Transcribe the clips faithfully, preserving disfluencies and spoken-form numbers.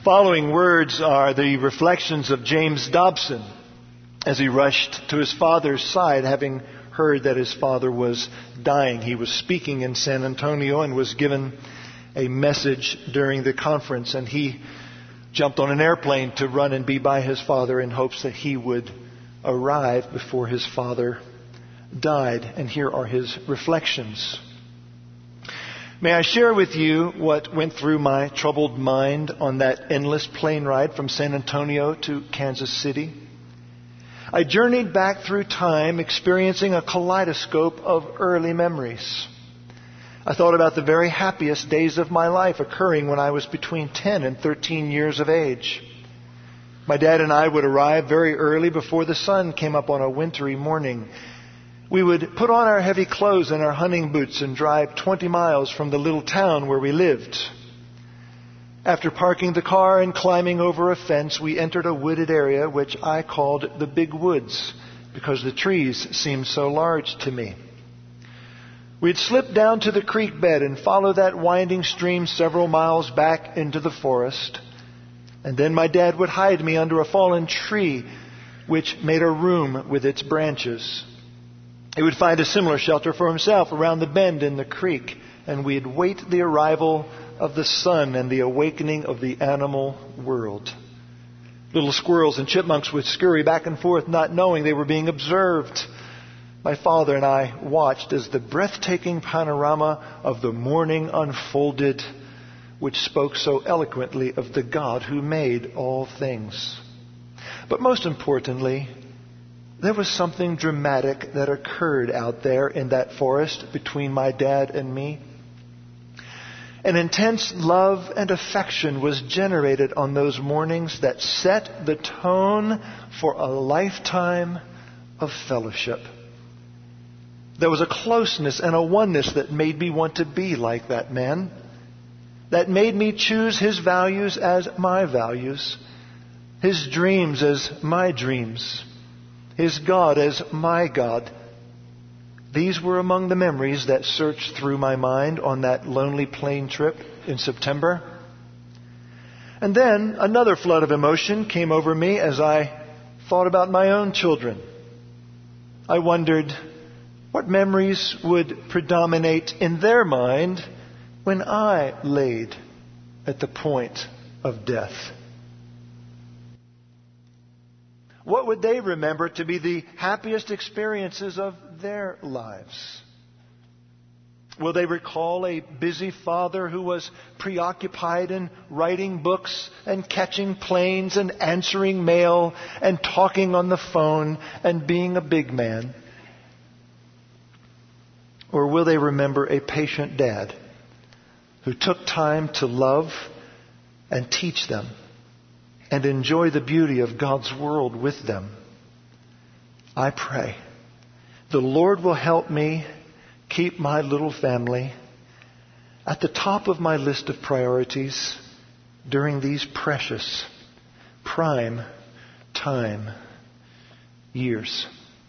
Following words are the reflections of James Dobson as he rushed to his father's side, having heard that his father was dying. He was speaking in San Antonio and was given a message during the conference, and he jumped on an airplane to run and be by his father in hopes that he would arrive before his father died. And here are his reflections. May I share with you what went through my troubled mind on that endless plane ride from San Antonio to Kansas City? I journeyed back through time, experiencing a kaleidoscope of early memories. I thought about the very happiest days of my life occurring when I was between ten and thirteen years of age. My dad and I would arrive very early before the sun came up on a wintry morning. We would put on our heavy clothes and our hunting boots and drive twenty miles from the little town where we lived. After parking the car and climbing over a fence, we entered a wooded area which I called the Big Woods because the trees seemed so large to me. We'd slip down to the creek bed and follow that winding stream several miles back into the forest. And then my dad would hide me under a fallen tree which made a room with its branches. He would find a similar shelter for himself around the bend in the creek, and we'd wait the arrival of the sun and the awakening of the animal world. Little squirrels and chipmunks would scurry back and forth, not knowing they were being observed. My father and I watched as the breathtaking panorama of the morning unfolded, which spoke so eloquently of the God who made all things. But most importantly, there was something dramatic that occurred out there in that forest between my dad and me. An intense love and affection was generated on those mornings that set the tone for a lifetime of fellowship. There was a closeness and a oneness that made me want to be like that man, that made me choose his values as my values, his dreams as my dreams, his God as my God. These were among the memories that searched through my mind on that lonely plane trip in September. And then another flood of emotion came over me as I thought about my own children. I wondered what memories would predominate in their mind when I laid at the point of death. What would they remember to be the happiest experiences of their lives? Will they recall a busy father who was preoccupied in writing books and catching planes and answering mail and talking on the phone and being a big man? Or will they remember a patient dad who took time to love and teach them and enjoy the beauty of God's world with them? I pray the Lord will help me keep my little family at the top of my list of priorities during these precious, prime time years.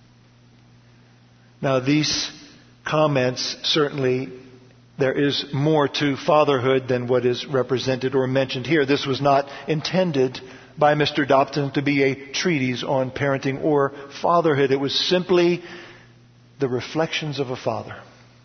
Now, these comments, certainly there is more to fatherhood than what is represented or mentioned here. This was not intended by Mister Dobson to be a treatise on parenting or fatherhood. It was simply the reflections of a father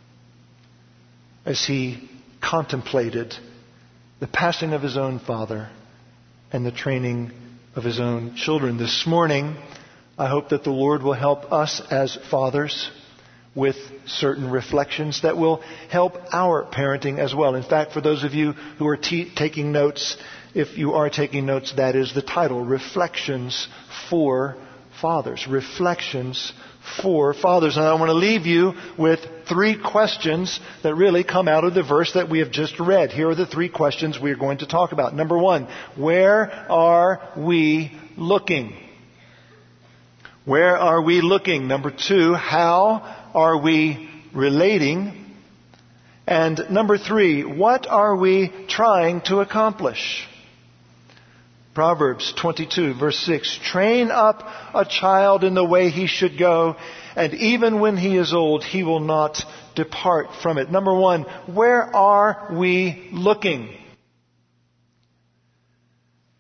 as he contemplated the passing of his own father and the training of his own children. This morning, I hope that the Lord will help us as fathers with certain reflections that will help our parenting as well. In fact, for those of you who are t- taking notes, if you are taking notes, that is the title, Reflections for Fathers. Reflections for Fathers. And I want to leave you with three questions that really come out of the verse that we have just read. Here are the three questions we are going to talk about. Number one, where are we looking? Where are we looking? Number two, how are we relating? And number three, what are we trying to accomplish? Proverbs twenty-two, verse six, train up a child in the way he should go, and even when he is old, he will not depart from it. Number one, where are we looking?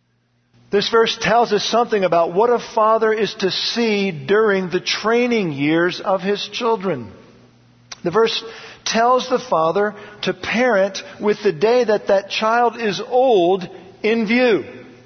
This verse tells us something about what a father is to see during the training years of his children. The verse tells the father to parent with the day that that child is old in view.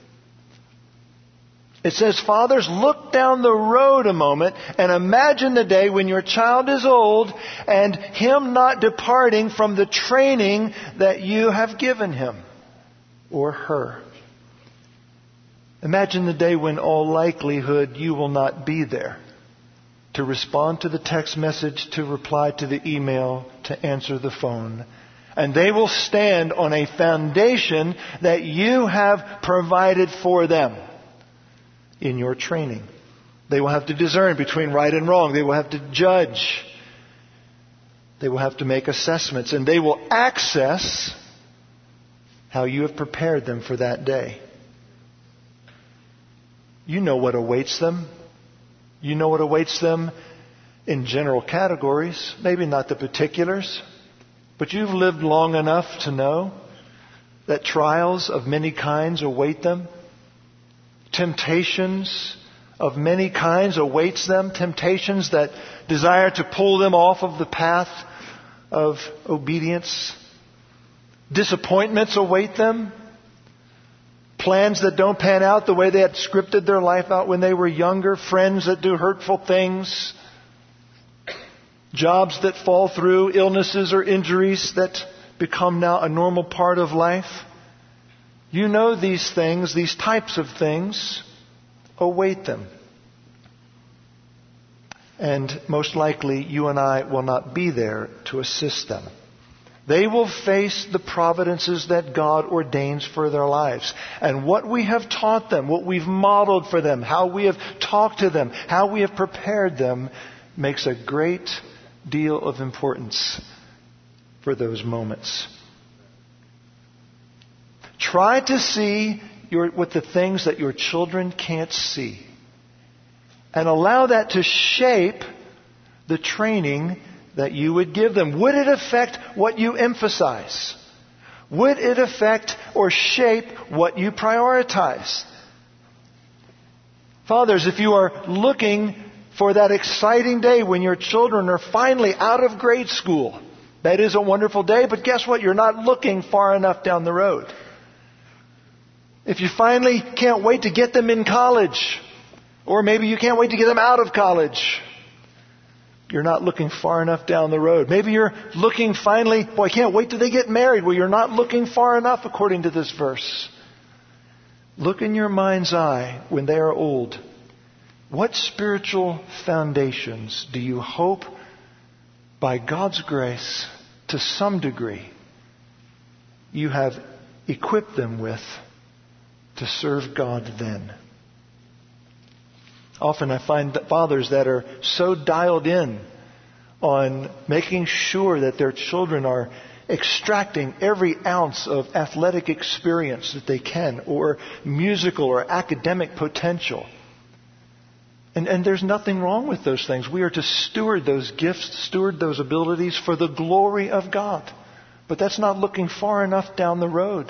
It says, fathers, look down the road a moment and imagine the day when your child is old and him not departing from the training that you have given him or her. Imagine the day when all likelihood you will not be there to respond to the text message, to reply to the email, to answer the phone. And they will stand on a foundation that you have provided for them in your training. They will have to discern between right and wrong. They will have to judge. They will have to make assessments. And they will access how you have prepared them for that day. You know what awaits them. You know what awaits them in general categories, maybe not the particulars, but you've lived long enough to know that trials of many kinds await them. Temptations of many kinds awaits them. Temptations that desire to pull them off of the path of obedience. Disappointments await them. Plans that don't pan out the way they had scripted their life out when they were younger. Friends that do hurtful things. Jobs that fall through. Illnesses or injuries that become now a normal part of life. You know these things, these types of things await them. And most likely you and I will not be there to assist them. They will face the providences that God ordains for their lives. And what we have taught them, what we've modeled for them, how we have talked to them, how we have prepared them, makes a great deal of importance for those moments. Try to see your, with the things that your children can't see. And allow that to shape the training that you would give them. Would it affect what you emphasize? Would it affect or shape what you prioritize? Fathers, if you are looking for that exciting day when your children are finally out of grade school, that is a wonderful day, but guess what? You're not looking far enough down the road. If you finally can't wait to get them in college, or maybe you can't wait to get them out of college, you're not looking far enough down the road. Maybe you're looking finally, boy, I can't wait till they get married. Well, you're not looking far enough according to this verse. Look in your mind's eye when they are old. What spiritual foundations do you hope by God's grace to some degree you have equipped them with to serve God then? Often I find that fathers that are so dialed in on making sure that their children are extracting every ounce of athletic experience that they can, or musical or academic potential. And, and there's nothing wrong with those things. We are to steward those gifts, steward those abilities for the glory of God. But that's not looking far enough down the road.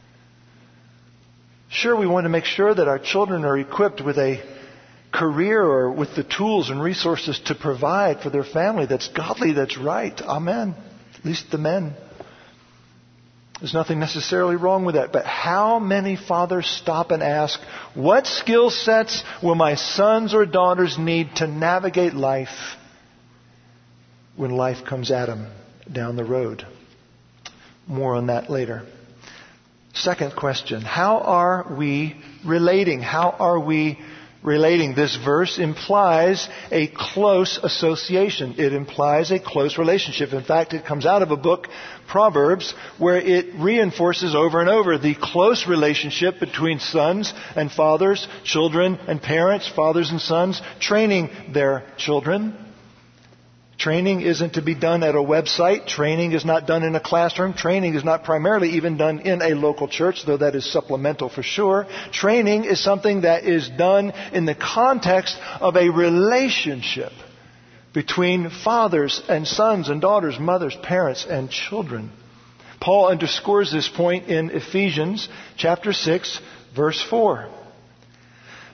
Sure, we want to make sure that our children are equipped with a career or with the tools and resources to provide for their family that's godly, that's right. Amen. At least the men. There's nothing necessarily wrong with that. But how many fathers stop and ask, what skill sets will my sons or daughters need to navigate life when life comes at them down the road? More on that later. Second question, how are we relating? How are we relating? This verse implies a close association. It implies a close relationship. In fact, it comes out of a book, Proverbs, where it reinforces over and over the close relationship between sons and fathers, children and parents, fathers and sons, training their children. Training isn't to be done at a website. Training is not done in a classroom. Training is not primarily even done in a local church, though that is supplemental for sure. Training is something that is done in the context of a relationship between fathers and sons and daughters, mothers, parents, and children. Paul underscores this point in Ephesians chapter six, verse four.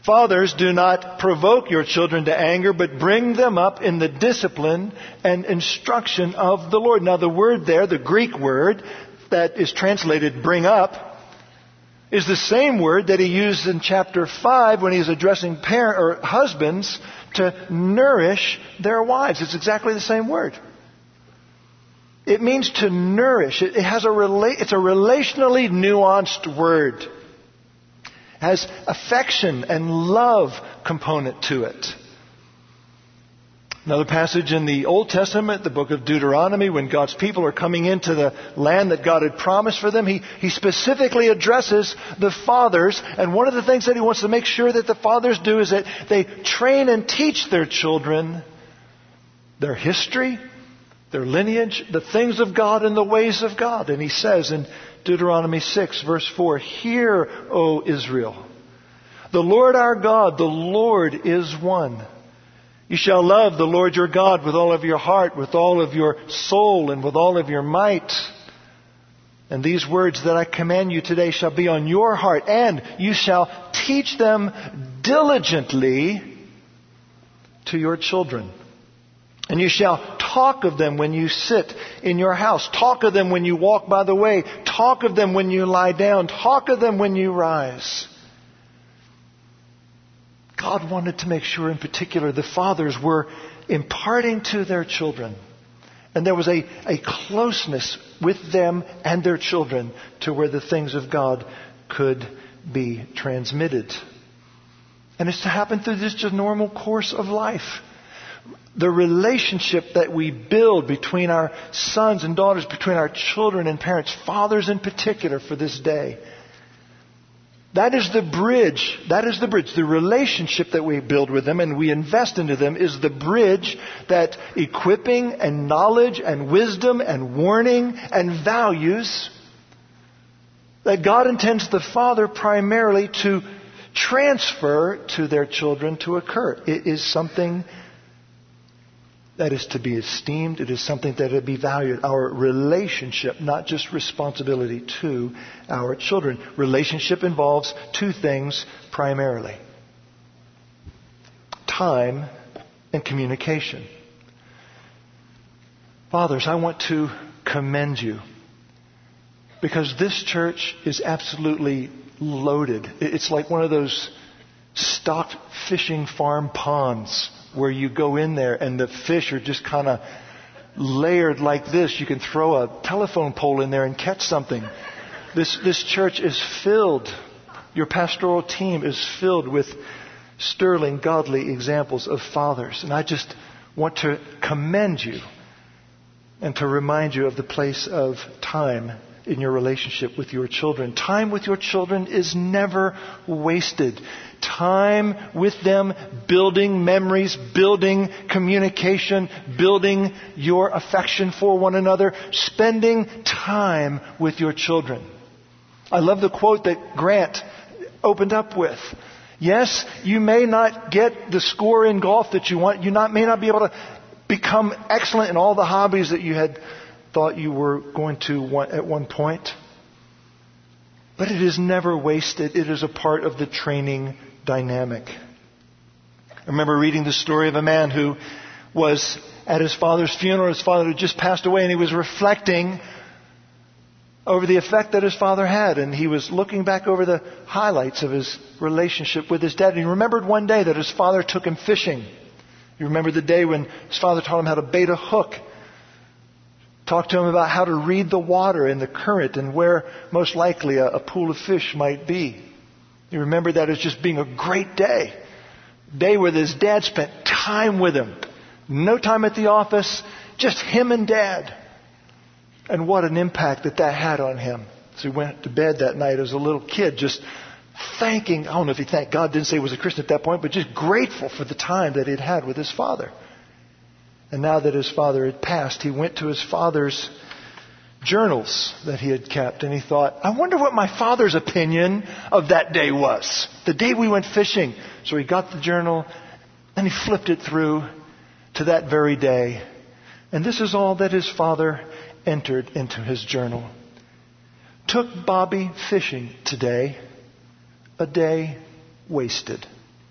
Fathers, do not provoke your children to anger, but bring them up in the discipline and instruction of the Lord. Now the word there, the Greek word that is translated bring up, is the same word that he used in chapter five when he's addressing parent or husbands to nourish their wives. It's exactly the same word. It means to nourish. It has a rela- it's a relationally nuanced word. Has affection and love component to it. Another passage in the Old Testament, the book of Deuteronomy, when God's people are coming into the land that God had promised for them, he, he specifically addresses the fathers. And one of the things that he wants to make sure that the fathers do is that they train and teach their children their history, their lineage, the things of God and the ways of God. And he says in Deuteronomy six, verse four, "Hear, O Israel, the Lord our God, the Lord is one. You shall love the Lord your God with all of your heart, with all of your soul, and with all of your might. And these words that I command you today shall be on your heart, and you shall teach them diligently to your children. And you shall talk of them when you sit in your house. Talk of them when you walk by the way. Talk of them when you lie down. Talk of them when you rise." God wanted to make sure in particular the fathers were imparting to their children. And there was a, a closeness with them and their children to where the things of God could be transmitted. And it's to happen through this just normal course of life. The relationship that we build between our sons and daughters, between our children and parents, fathers in particular for this day. That is the bridge. That is the bridge. The relationship that we build with them and we invest into them is the bridge that equipping and knowledge and wisdom and warning and values that God intends the father primarily to transfer to their children to occur. It is something that is to be esteemed. It is something that is to be valued. Our relationship, not just responsibility to our children. Relationship involves two things primarily: time and communication. Fathers, I want to commend you because this church is absolutely loaded. It's like one of those stocked fishing farm ponds where you go in there and the fish are just kind of layered like this. You can throw a telephone pole in there and catch something. This this church is filled, your pastoral team is filled with sterling, godly examples of fathers. And I just want to commend you and to remind you of the place of time in your relationship with your children. Time with your children is never wasted. Time with them, building memories, building communication, building your affection for one another, spending time with your children. I love the quote that Grant opened up with. Yes, you may not get the score in golf that you want. You not, may not be able to become excellent in all the hobbies that you had thought you were going to want at one point. But it is never wasted. It is a part of the training dynamic. I remember reading the story of a man who was at his father's funeral. His father had just passed away and he was reflecting over the effect that his father had. And he was looking back over the highlights of his relationship with his dad. And he remembered one day that his father took him fishing. He remembered the day when his father taught him how to bait a hook. Talked to him about how to read the water and the current and where most likely a, a pool of fish might be. He remembered that as just being a great day. A day where his dad spent time with him. No time at the office, just him and Dad. And what an impact that that had on him. So he went to bed that night as a little kid, just thanking, I don't know if he thanked God, didn't say he was a Christian at that point, but just grateful for the time that he'd had with his father. And now that his father had passed, he went to his father's journals that he had kept. And he thought, I wonder what my father's opinion of that day was. The day we went fishing. So he got the journal and he flipped it through to that very day. And this is all that his father entered into his journal. Took Bobby fishing today. A day wasted.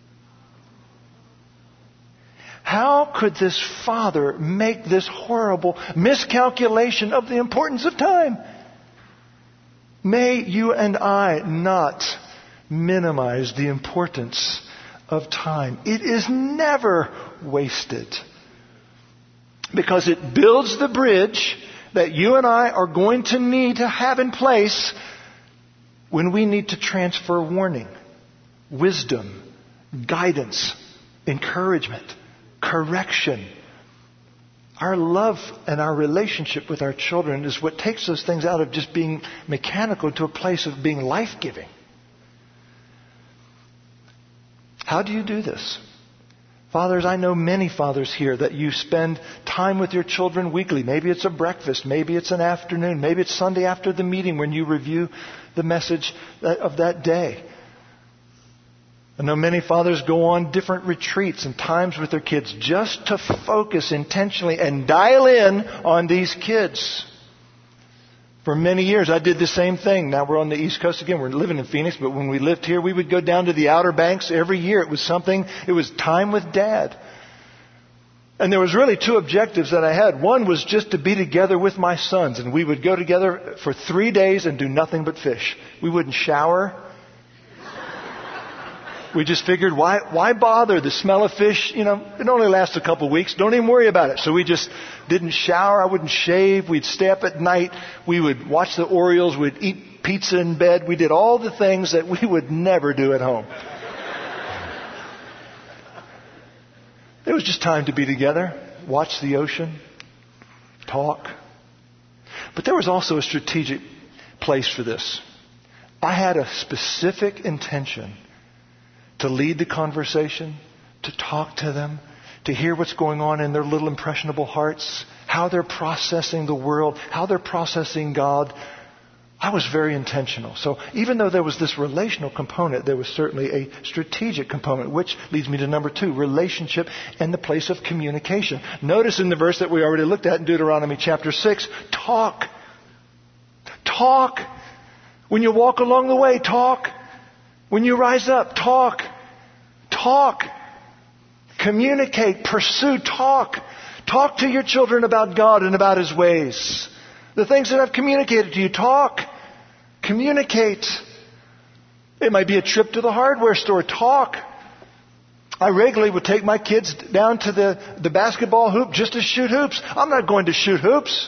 how could this father make this horrible miscalculation of the importance of time? May you and I not minimize the importance of time. It is never wasted, because it builds the bridge that you and I are going to need to have in place when we need to transfer warning, wisdom, guidance, encouragement, correction. Our love and our relationship with our children is what takes those things out of just being mechanical to a place of being life-giving. How do you do this? Fathers, I know many fathers here that you spend time with your children weekly. Maybe it's a breakfast. Maybe it's an afternoon. Maybe it's Sunday after the meeting when you review the message of that day. I know many fathers go on different retreats and times with their kids just to focus intentionally and dial in on these kids. For many years, I did the same thing. Now we're on the East Coast again. We're living in Phoenix, but when we lived here, we would go down to the Outer Banks every year. It was something, it was time with Dad. And there was really two objectives that I had. One was just to be together with my sons, and we would go together for three days and do nothing but fish. We wouldn't shower. We just figured, why why bother? The smell of fish, you know, it only lasts a couple of weeks. Don't even worry about it. So we just didn't shower. I wouldn't shave. We'd stay up at night. We would watch the Orioles. We'd eat pizza in bed. We did all the things that we would never do at home. It was just time to be together, watch the ocean, talk. But there was also a strategic place for this. I had a specific intention to lead the conversation, to talk to them, to hear what's going on in their little impressionable hearts, how they're processing the world, how they're processing God. I was very intentional. So even though there was this relational component, there was certainly a strategic component, which leads me to number two, relationship and the place of communication. Notice in the verse that we already looked at in Deuteronomy chapter six, talk. Talk. When you walk along the way, talk. When you rise up, talk. Talk. Communicate. Pursue. Talk. Talk to your children about God and about His ways. The things that I've communicated to you, talk. Communicate. It might be a trip to the hardware store. Talk. I regularly would take my kids down to the, the basketball hoop just to shoot hoops. I'm not going to shoot hoops.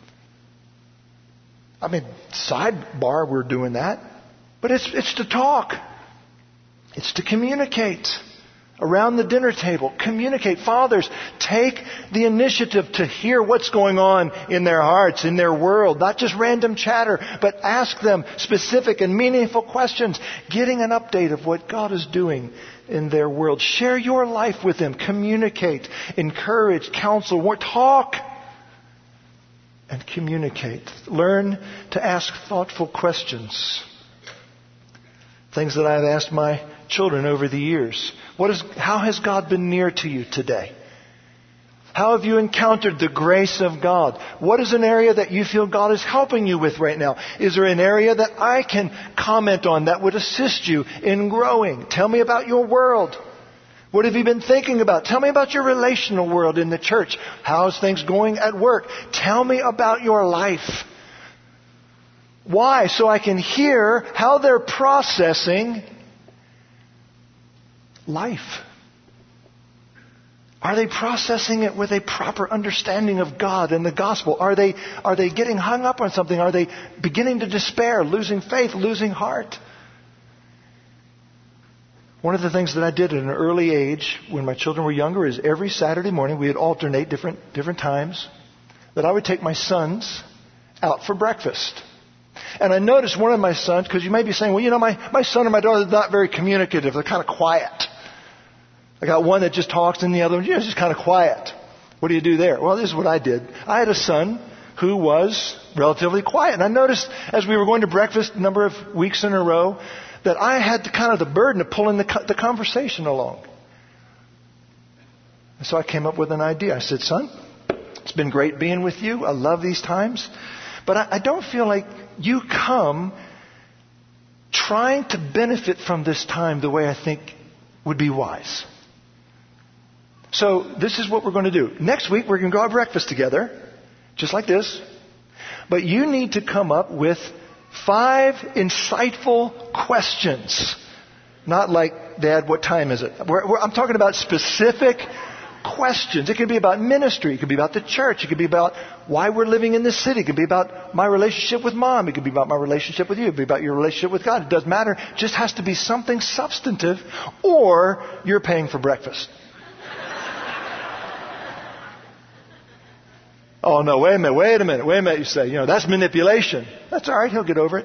I mean, sidebar, we're doing that. But it's it's to talk. It's to communicate. Around the dinner table, communicate. Fathers, take the initiative to hear what's going on in their hearts, in their world. Not just random chatter, but ask them specific and meaningful questions. Getting an update of what God is doing in their world. Share your life with them. Communicate. Encourage. Counsel. Talk. And communicate. Learn to ask thoughtful questions. Things that I've asked my children over the years. What is, how has God been near to you today? How have you encountered the grace of God? What is an area that you feel God is helping you with right now? Is there an area that I can comment on that would assist you in growing? Tell me about your world. What have you been thinking about? Tell me about your relational world in the church. How's things going at work? Tell me about your life. Why? So I can hear how they're processing life. Are they processing it with a proper understanding of God and the gospel? Are they, are they getting hung up on something? Are they beginning to despair, losing faith, losing heart? One of the things that I did at an early age when my children were younger is every Saturday morning we would alternate different, different times that I would take my sons out for breakfast. And I noticed one of my sons, because you may be saying, well, you know, my, my son and my daughter are not very communicative. They're kind of quiet. I got one that just talks and the other one, you know, just kind of quiet. What do you do there? Well, this is what I did. I had a son who was relatively quiet. And I noticed as we were going to breakfast a number of weeks in a row that I had the, kind of the burden of pulling the, the conversation along. And so I came up with an idea. I said, son, it's been great being with you. I love these times. But I, I don't feel like you come trying to benefit from this time the way I think would be wise. So this is what we're going to do. Next week, we're going to go have breakfast together, just like this. But you need to come up with five insightful questions. Not like, Dad, what time is it? We're, we're, I'm talking about specific questions. It could be about ministry. It could be about the church. It could be about why we're living in this city. It could be about my relationship with Mom. It could be about my relationship with you. It could be about your relationship with God. It doesn't matter. It just has to be something substantive, or you're paying for breakfast. Oh, no, wait a minute, wait a minute, wait a minute. You say, you know, that's manipulation. That's all right. He'll get over it.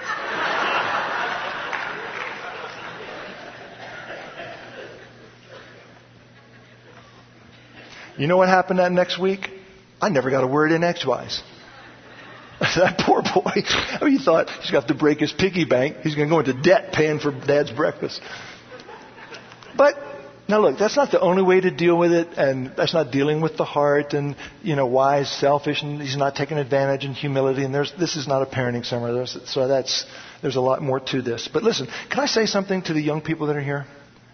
You know what happened that next week? I never got a word in edgewise. That poor boy. Oh, he thought he's got to break his piggy bank. He's going to go into debt paying for Dad's breakfast. But now look, that's not the only way to deal with it, and that's not dealing with the heart and, you know, wise, selfish, and he's not taking advantage and humility. And there's this is not a parenting seminar, so that's there's a lot more to this. But listen, can I say something to the young people that are here?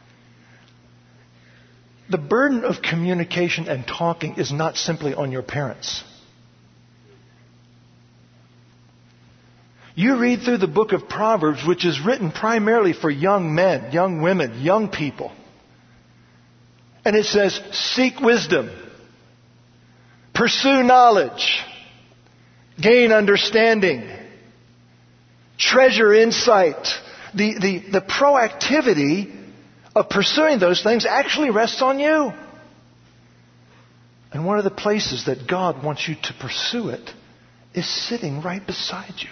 The burden of communication and talking is not simply on your parents. You read through the book of Proverbs, which is written primarily for young men, young women, young people. And it says, seek wisdom, pursue knowledge, gain understanding, treasure insight. The, the, the proactivity of pursuing those things actually rests on you. And one of the places that God wants you to pursue it is sitting right beside you.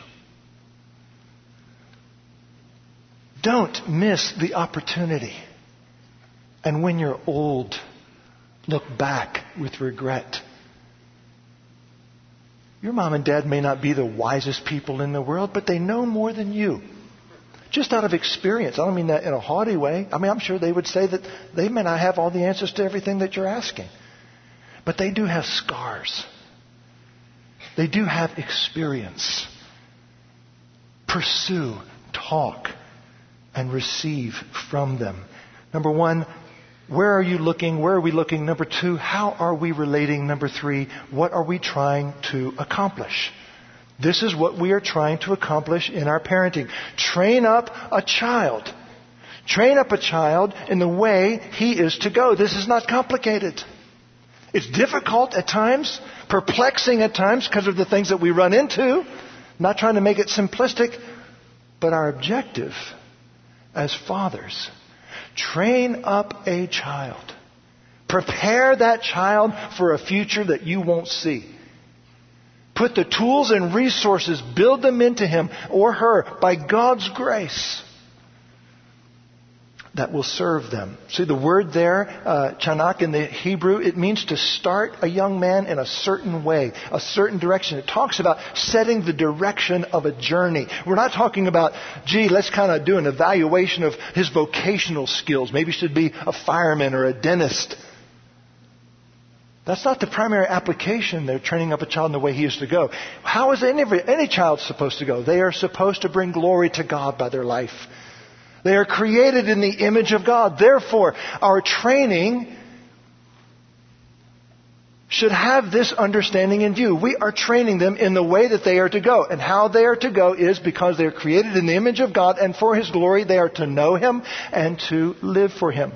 Don't miss the opportunity. And when you're old, look back with regret. Your mom and dad may not be the wisest people in the world, but they know more than you. Just out of experience. I don't mean that in a haughty way. I mean, I'm sure they would say that they may not have all the answers to everything that you're asking. But they do have scars. They do have experience. Pursue, talk, and receive from them. Number one, where are you looking? Where are we looking? Number two, how are we relating? Number three, what are we trying to accomplish? This is what we are trying to accomplish in our parenting. Train up a child. Train up a child in the way he is to go. This is not complicated. It's difficult at times, perplexing at times because of the things that we run into. Not trying to make it simplistic, but our objective as fathers, train up a child. Prepare that child for a future that you won't see. Put the tools and resources, build them into him or her by God's grace that will serve them. See the word there, uh, chanak in the Hebrew, it means to start a young man in a certain way, a certain direction. It talks about setting the direction of a journey. We're not talking about, gee, let's kind of do an evaluation of his vocational skills. Maybe he should be a fireman or a dentist. That's not the primary application. They're training up a child in the way he is to go. How is any, any child supposed to go? They are supposed to bring glory to God by their life. They are created in the image of God. Therefore, our training should have this understanding in view. We are training them in the way that they are to go. And how they are to go is because they are created in the image of God, and for His glory they are to know Him and to live for Him.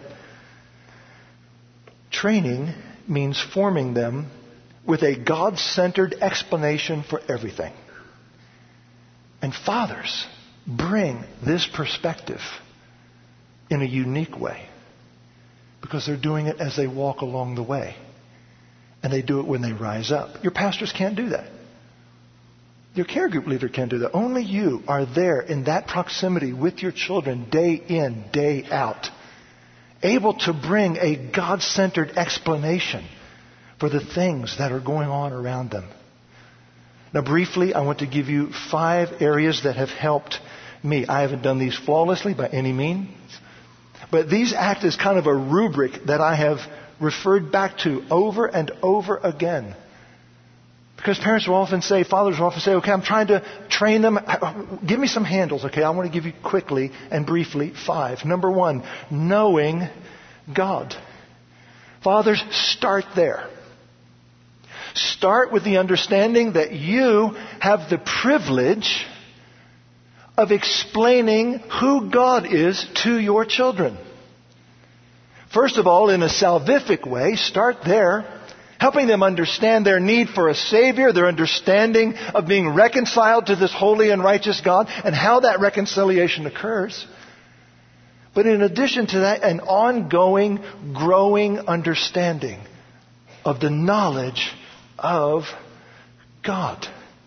Training means forming them with a God-centered explanation for everything. And fathers bring this perspective in a unique way because they're doing it as they walk along the way. And they do it when they rise up. Your pastors can't do that. Your care group leader can't do that. Only you are there in that proximity with your children day in, day out, able to bring a God-centered explanation for the things that are going on around them. Now, briefly, I want to give you five areas that have helped me. I haven't done these flawlessly by any means, but these act as kind of a rubric that I have referred back to over and over again. Because parents will often say, fathers will often say, okay, I'm trying to train them. Give me some handles, okay? I want to give you quickly and briefly five. Number one, knowing God. Fathers, start there. Start with the understanding that you have the privilege of explaining who God is to your children. First of all, in a salvific way, start there, helping them understand their need for a Savior, their understanding of being reconciled to this holy and righteous God, and how that reconciliation occurs. But in addition to that, an ongoing, growing understanding of the knowledge of God.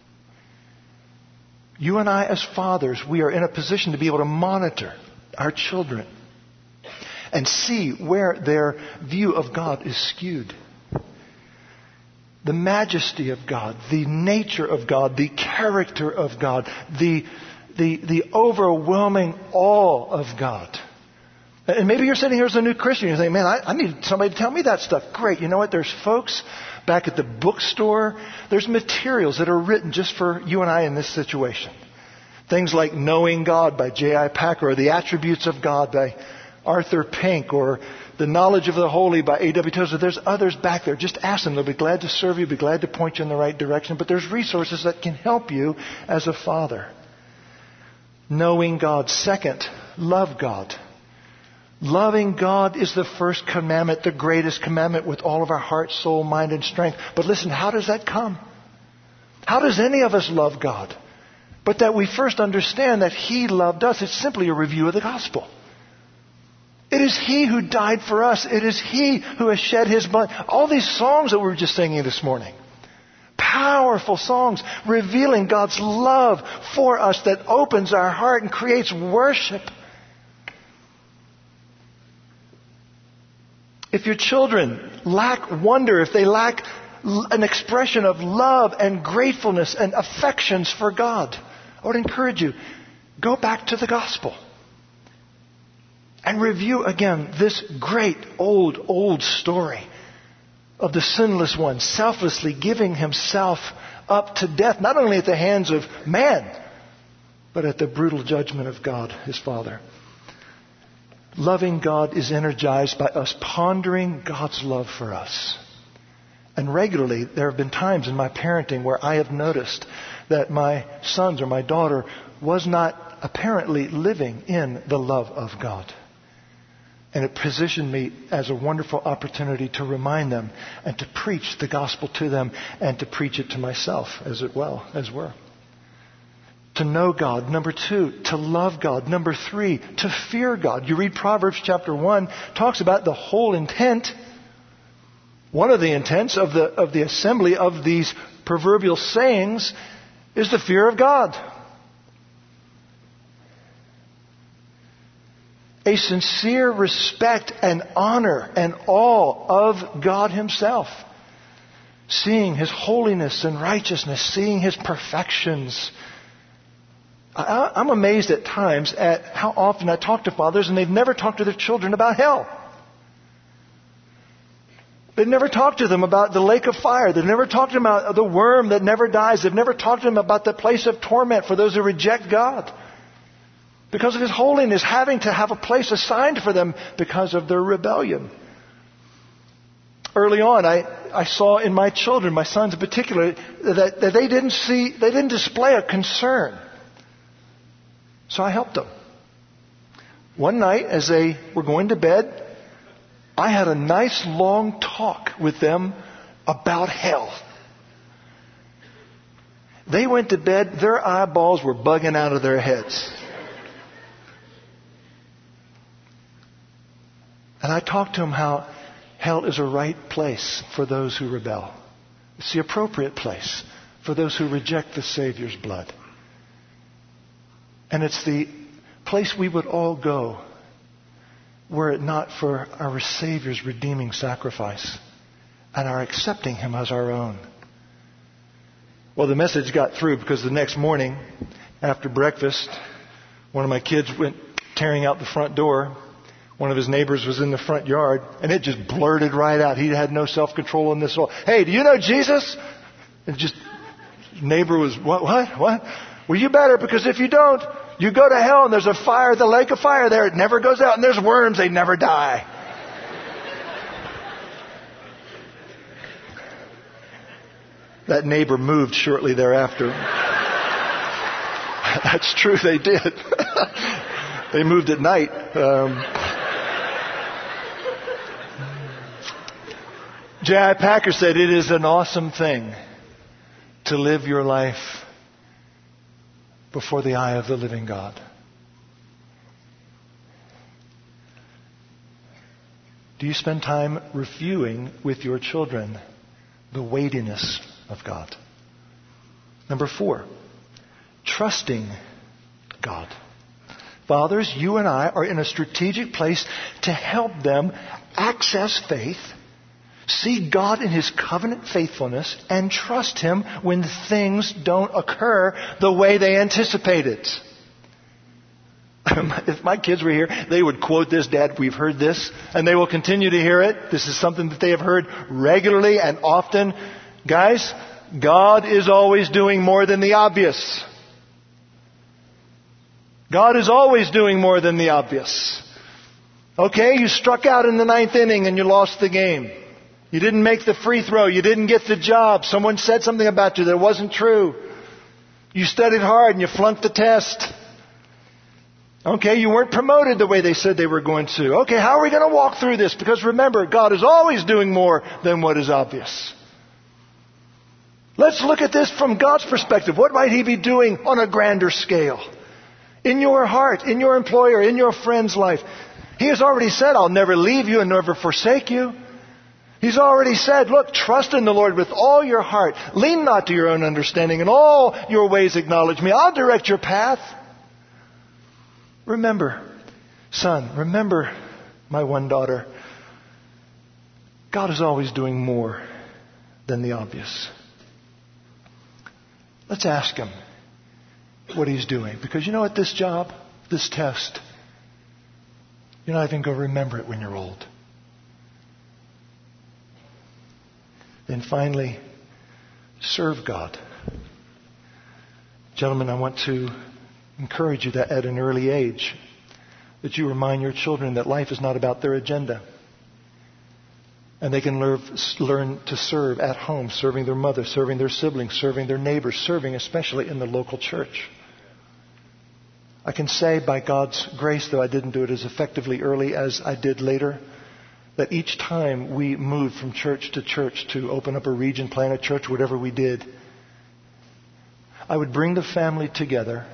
You and I as fathers, we are in a position to be able to monitor our children and see where their view of God is skewed. The majesty of God, the nature of God, the character of God, the, the, the overwhelming awe of God. And maybe you're sitting here as a new Christian and you're saying, man, I, I need somebody to tell me that stuff. Great. You know what? There's folks back at the bookstore. There's materials that are written just for you and I in this situation. Things like Knowing God by J I Packer, or The Attributes of God by Arthur Pink, or The Knowledge of the Holy by A W Tozer. There's others back there. Just ask them. They'll be glad to serve you, be glad to point you in the right direction. But there's resources that can help you as a father. Knowing God. Second, love God. Loving God is the first commandment, the greatest commandment with all of our heart, soul, mind, and strength. But listen, how does that come? How does any of us love God? But that we first understand that He loved us. It's simply a review of the gospel. It is He who died for us. It is He who has shed His blood. All these songs that we were just singing this morning. Powerful songs revealing God's love for us that opens our heart and creates worship. If your children lack wonder, if they lack an expression of love and gratefulness and affections for God, I would encourage you, go back to the gospel and review again this great old, old story of the sinless one selflessly giving Himself up to death, not only at the hands of man, but at the brutal judgment of God, His Father. Loving God is energized by us pondering God's love for us. And regularly, there have been times in my parenting where I have noticed that my sons or my daughter was not apparently living in the love of God. And it positioned me as a wonderful opportunity to remind them and to preach the gospel to them and to preach it to myself as well as well. To know God. Number two, to love God. Number three, to fear God. You read Proverbs chapter one, talks about the whole intent. One of the intents of the, of the assembly of these proverbial sayings is the fear of God. A sincere respect and honor and awe of God Himself. Seeing His holiness and righteousness, seeing His perfections. I'm amazed at times at how often I talk to fathers and they've never talked to their children about hell. They've never talked to them about the lake of fire. They've never talked to them about the worm that never dies. They've never talked to them about the place of torment for those who reject God. Because of His holiness, having to have a place assigned for them because of their rebellion. Early on, I, I saw in my children, my sons in particular, that, that they didn't see, they didn't display a concern. So I helped them. One night, as they were going to bed, I had a nice long talk with them about hell. They went to bed, their eyeballs were bugging out of their heads. And I talked to them how hell is a right place for those who rebel. It's the appropriate place for those who reject the Savior's blood. And it's the place we would all go were it not for our Savior's redeeming sacrifice and our accepting Him as our own. Well, the message got through because the next morning, after breakfast, one of my kids went tearing out the front door. One of his neighbors was in the front yard, and it just blurted right out. He had no self-control in this all. Hey, do you know Jesus? And just, neighbor was, what, what, what? Well, you better, because if you don't, you go to hell and there's a fire, the lake of fire there. It never goes out, and there's worms. They never die. That neighbor moved shortly thereafter. That's true, they did. They moved at night. Um, J I Packer said, "It is an awesome thing to live your life before the eye of the living God." Do you spend time reviewing with your children the weightiness of God? Number four, trusting God. Fathers, you and I are in a strategic place to help them access faith, see God in His covenant faithfulness, and trust Him when things don't occur the way they anticipated. If my kids were here, they would quote this, "Dad, we've heard this," and they will continue to hear it. This is something that they have heard regularly and often. Guys, God is always doing more than the obvious. God is always doing more than the obvious. Okay, you struck out in the ninth inning and you lost the game. You didn't make the free throw. You didn't get the job. Someone said something about you that wasn't true. You studied hard and you flunked the test. Okay, you weren't promoted the way they said they were going to. Okay, how are we going to walk through this? Because remember, God is always doing more than what is obvious. Let's look at this from God's perspective. What might He be doing on a grander scale? In your heart, in your employer, in your friend's life. He has already said, "I'll never leave you and never forsake you." He's already said, look, trust in the Lord with all your heart. Lean not to your own understanding. In all your ways acknowledge me. I'll direct your path. Remember, son, remember, my one daughter, God is always doing more than the obvious. Let's ask Him what He's doing. Because you know what, this job, this test, you're not even going to remember it when you're old. Then finally, serve God. Gentlemen, I want to encourage you that at an early age, that you remind your children that life is not about their agenda. And they can learn, learn to serve at home, serving their mother, serving their siblings, serving their neighbors, serving especially in the local church. I can say by God's grace, though I didn't do it as effectively early as I did later, that each time we moved from church to church to open up a region, plant a church, whatever we did, I would bring the family together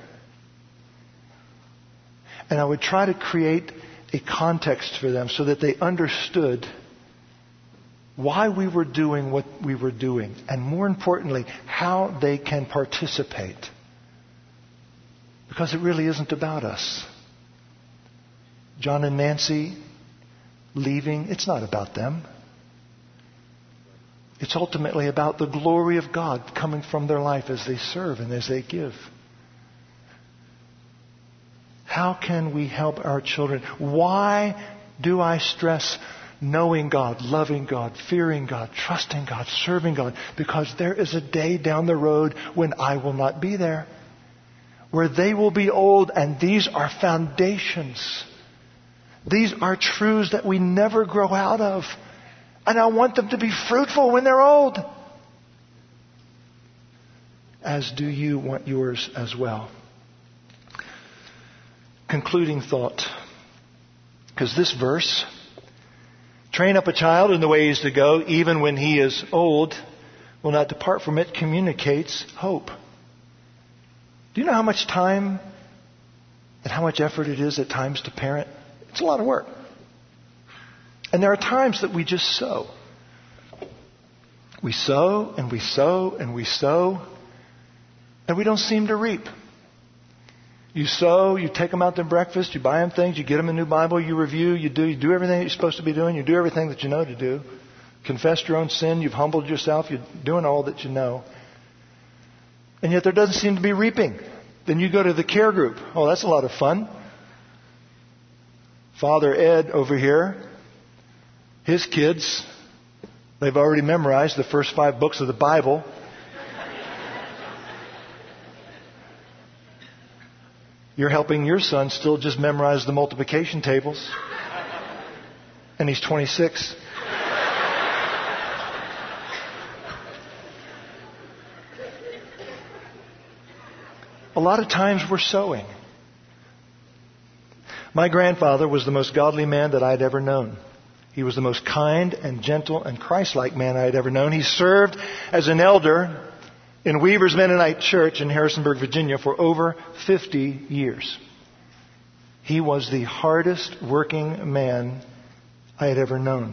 and I would try to create a context for them so that they understood why we were doing what we were doing, and more importantly, how they can participate. Because it really isn't about us. John and Nancy leaving, it's not about them. It's ultimately about the glory of God coming from their life as they serve and as they give. How can we help our children? Why do I stress knowing God, loving God, fearing God, trusting God, serving God? Because there is a day down the road when I will not be there, where they will be old, and these are foundations. These are truths that we never grow out of. And I want them to be fruitful when they're old. As do you want yours as well. Concluding thought. Because this verse, train up a child in the way he is to go, even when he is old, will not depart from it, communicates hope. Do you know how much time and how much effort it is at times to parent? It's a lot of work. And there are times that we just sow. We sow and we sow and we sow, and we don't seem to reap. You sow, you take them out to breakfast, you buy them things, you get them a new Bible, you review, you do, you do everything that you're supposed to be doing, you do everything that you know to do. Confessed your own sin, you've humbled yourself, you're doing all that you know. And yet there doesn't seem to be reaping. Then you go to the care group. Oh, that's a lot of fun. Father Ed over here, his kids, they've already memorized the first five books of the Bible. You're helping your son still just memorize the multiplication tables. And he's twenty-six. a lot of times we're sowing. My grandfather was the most godly man that I'd ever known. He was the most kind and gentle and Christ-like man I had ever known. He served as an elder in Weaver's Mennonite Church in Harrisonburg, Virginia for over fifty years. He was the hardest working man I had ever known.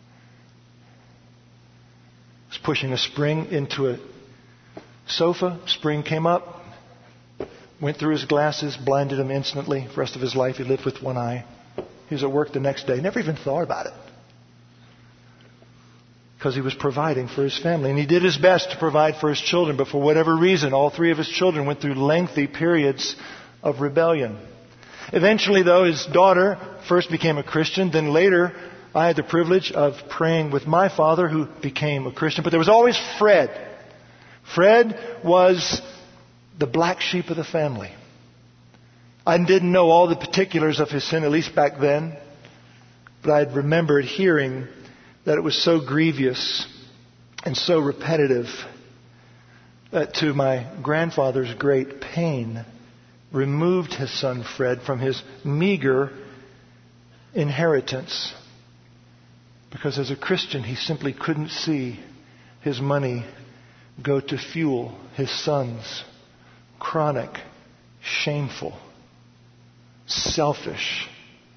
He was pushing a spring into a sofa. Spring came up, went through his glasses, blinded him instantly. The rest of his life he lived with one eye. He was at work the next day. Never even thought about it. Because he was providing for his family. And he did his best to provide for his children. But for whatever reason, all three of his children went through lengthy periods of rebellion. Eventually, though, his daughter first became a Christian. Then later, I had the privilege of praying with my father, who became a Christian. But there was always Fred. Fred was the black sheep of the family. I didn't know all the particulars of his sin, at least back then. But I had remembered hearing that it was so grievous and so repetitive that, to my grandfather's great pain, removed his son Fred from his meager inheritance. Because as a Christian, he simply couldn't see his money go to fuel his son's chronic, shameful, selfish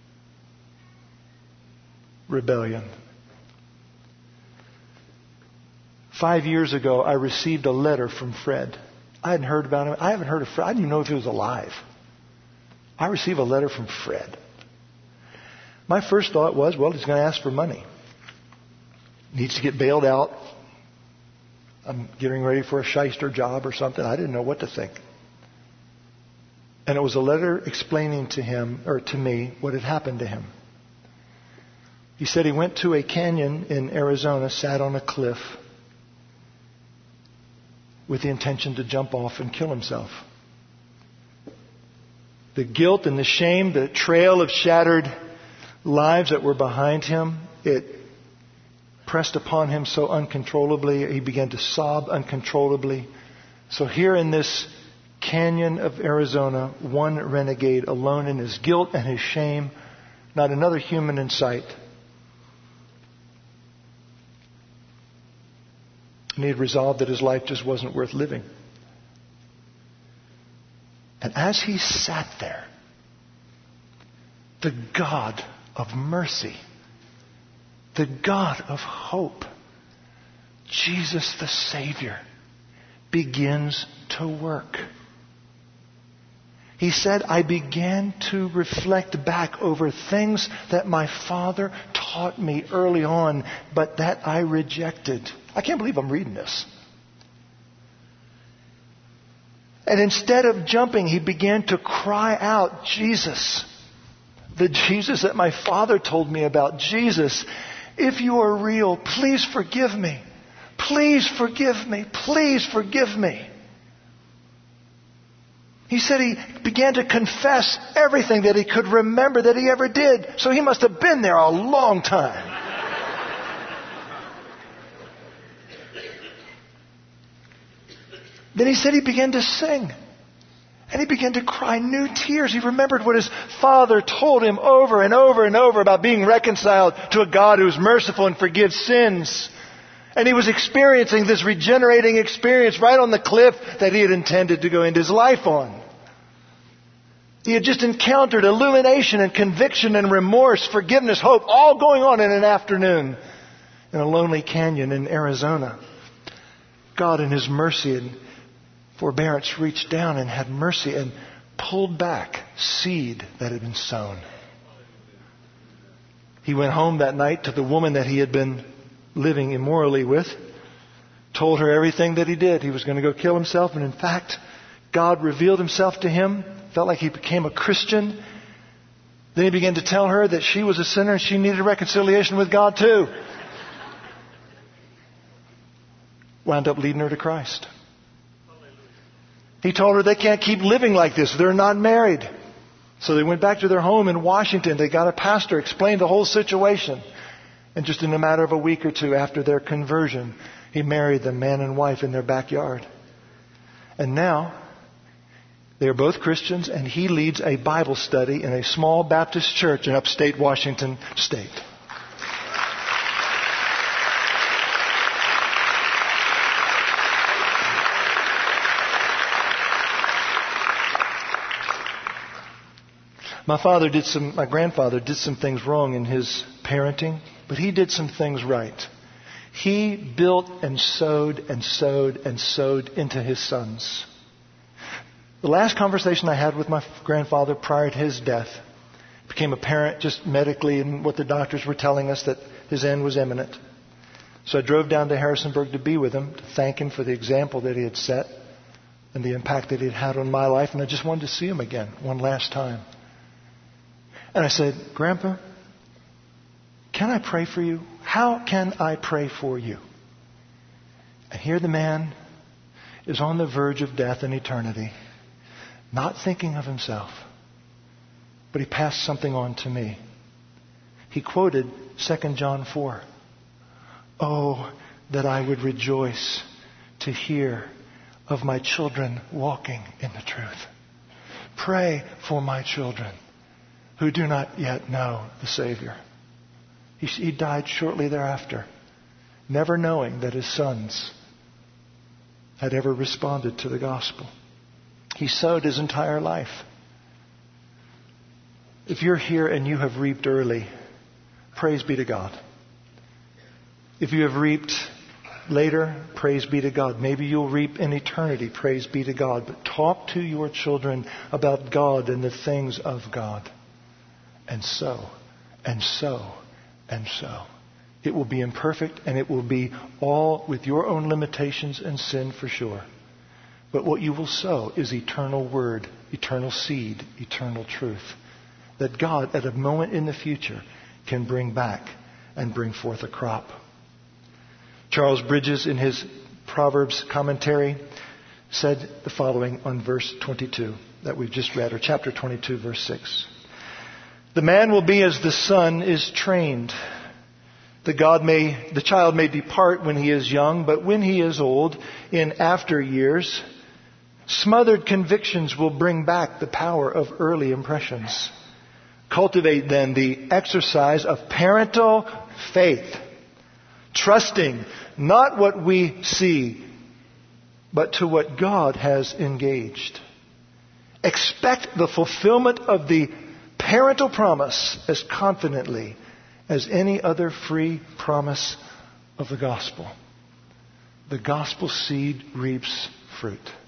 rebellion. Five years ago, I received a letter from Fred. I hadn't heard about him. I haven't heard of Fred. I didn't even know if he was alive. I received a letter from Fred. My first thought was, well, he's going to ask for money. Needs to get bailed out. I'm getting ready for a shyster job or something. I didn't know what to think. And it was a letter explaining to him, or to me, what had happened to him. He said he went to a canyon in Arizona, sat on a cliff, with the intention to jump off and kill himself. The guilt and the shame, the trail of shattered lives that were behind him, it pressed upon him so uncontrollably. He began to sob uncontrollably. So here in this canyon of Arizona, one renegade alone in his guilt and his shame, not another human in sight. And he had resolved that his life just wasn't worth living. And as he sat there, the God of mercy, the God of hope, Jesus the Savior, begins to work. He said, I began to reflect back over things that my father taught me early on, but that I rejected. I can't believe I'm reading this. And instead of jumping, he began to cry out, Jesus, the Jesus that my father told me about. Jesus, if you are real, please forgive me. Please forgive me. Please forgive me. He said he began to confess everything that he could remember that he ever did. So he must have been there a long time. Then he said he began to sing. And he began to cry new tears. He remembered what his father told him over and over and over about being reconciled to a God who is merciful and forgives sins. And he was experiencing this regenerating experience right on the cliff that he had intended to go into his life on. He had just encountered illumination and conviction and remorse, forgiveness, hope, all going on in an afternoon in a lonely canyon in Arizona. God in His mercy and forbearance reached down and had mercy and pulled back seed that had been sown. He went home that night to the woman that he had been living immorally with, told her everything that he did. He was going to go kill himself, and in fact, God revealed Himself to him, felt like he became a Christian. Then he began to tell her that she was a sinner and she needed reconciliation with God too. Wound up leading her to Christ. He told her they can't keep living like this. They're not married. So they went back to their home in Washington. They got a pastor, explained the whole situation. And just in a matter of a week or two after their conversion, he married them, man and wife, in their backyard. And now, They are both Christians, and he leads a Bible study in a small Baptist church in upstate Washington State. My father did some, my grandfather did some things wrong in his parenting, but he did some things right. He built and sowed and sowed and sowed into his sons. The last conversation I had with my grandfather prior to his death became apparent just medically in what the doctors were telling us, that his end was imminent. So I drove down to Harrisonburg to be with him, to thank him for the example that he had set and the impact that he had had on my life. And I just wanted to see him again one last time. And I said, Grandpa, can I pray for you? How can I pray for you? And here the man is on the verge of death and eternity, not thinking of himself, but he passed something on to me. He quoted Second John four. Oh, that I would rejoice to hear of my children walking in the truth. Pray for my children who do not yet know the Savior. He, he died shortly thereafter, never knowing that his sons had ever responded to the gospel. He sowed his entire life. If you're here and you have reaped early, praise be to God. If you have reaped later, praise be to God. Maybe you'll reap in eternity, praise be to God. But talk to your children about God and the things of God. And so, and so, and so. It will be imperfect, and it will be all with your own limitations and sin for sure. But what you will sow is eternal word, eternal seed, eternal truth, that God at a moment in the future can bring back and bring forth a crop. Charles Bridges, in his Proverbs commentary, said the following on verse twenty-two that we've just read, or chapter twenty-two, verse six. The man will be as the son is trained. The God may, the child may depart when he is young, but when he is old, in after years, smothered convictions will bring back the power of early impressions. Cultivate then the exercise of parental faith, trusting not what we see, but to what God has engaged. Expect the fulfillment of the parental promise as confidently as any other free promise of the gospel. The gospel seed reaps fruit.